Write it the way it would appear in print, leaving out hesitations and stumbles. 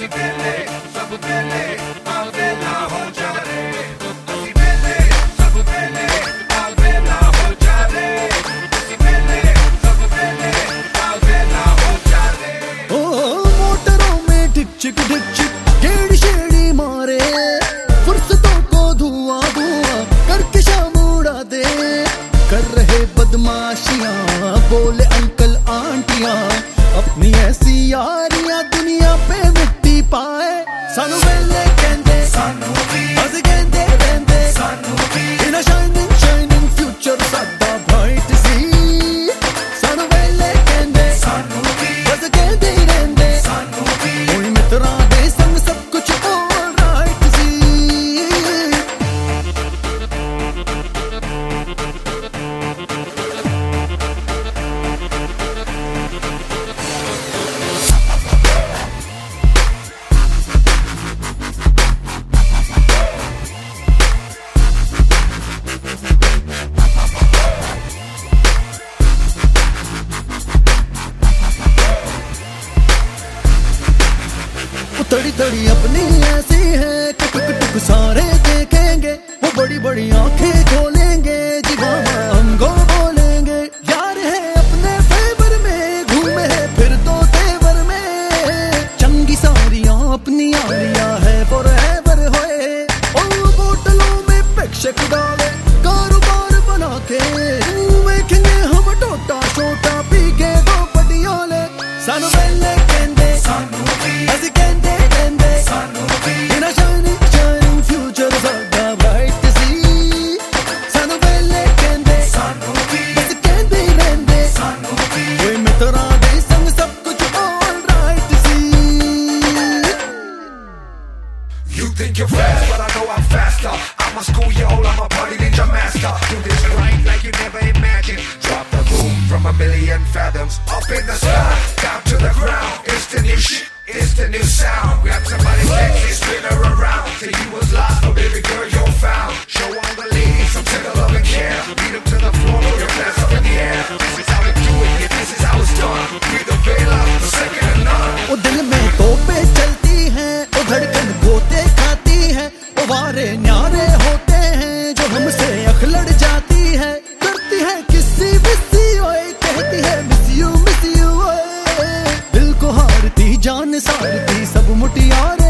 ਅਸੀਂ ਵੇਲੇ ਸਭ ਵੇਲੇ ਆ ਵੇਲਾ ਹੋ ਜਾਵੇ ਅਸੀਂ ਵੇਲੇ ਸਭ ਵੇਲੇ ਆ ਵੇਲਾ ਹੋ ਜਾਵੇ ਅਸੀਂ ਵੇਲੇ सब वेले आ वेला हो जावे ओ मोटरों में ढिक चिक गेड़ी शेड़ी मारे फुर्सतों को धुआं धुआं करके शाम उड़ा दे कर रहे बदमाशियां बोले अंकल आंटियां अपनी ऐसी यारियां दुनिया पे मिट्टी पाए सानू वेले कहंदे सानू भी अस कहंदे रहंदे सानू भी इन शाइनिंग फ्यूचर साडा ब्राइट सी सानू वेले कहंदे सानू भी अस कहंदे रहंदे सानू भी कोई मित्रा दे संग सब कुछ ऑलराइट सी तड़ी तड़ी अपनी ऐसी है कि टुक टुक सारे देखेंगे वो बड़ी बड़ी आंखें खोलेंगे जीवाना हमको बोलेंगे यार है अपने फेवर में घूमे है फिर तो तेवर में चंगी सारियां अपनी आलिया है फॉरएवर होए और बोतलों में पैक्शक डाले कारोबार बना के देखेंगे हम टोटा छोटा पी के दो पटियाले सानू वेले कहंदे सानू भी अस कहंदे सानू भी इन शाइनिंग फ्यूचर साडा ब्राइट सी सानू वेले कहंदे सानू भी बस कहंदे रहंदे सानू भी कोई मित्रा दे संग सब कुछ ऑलराइट सी You think you're fast, but I know I'm faster. I'm a schoolyard, I'm a party ninja master. Do this right like you never imagined. Drop the boom from a million fathoms. Up in the sky, down to the ground. It's the new shit, it's the new sound. Grab somebody's legs and spin her around. Till you was lost, but baby girl, you're found. Show all the ladies some tender love and care. Beat them to the floor, throw your glass up in the air. This is how we do it, yeah, this is how it's done. We the Vela, the second to none. ओ दिल में तोपे चलती हैं ओ धड़कन गोते खाती है ओ वारे न्यारे होते हैं जो हमसे अखलड़ जाती है करती है किसी बिस्सी ओए कहती है मिस यू ओए दिल को हारती जान सारती सब मुटियार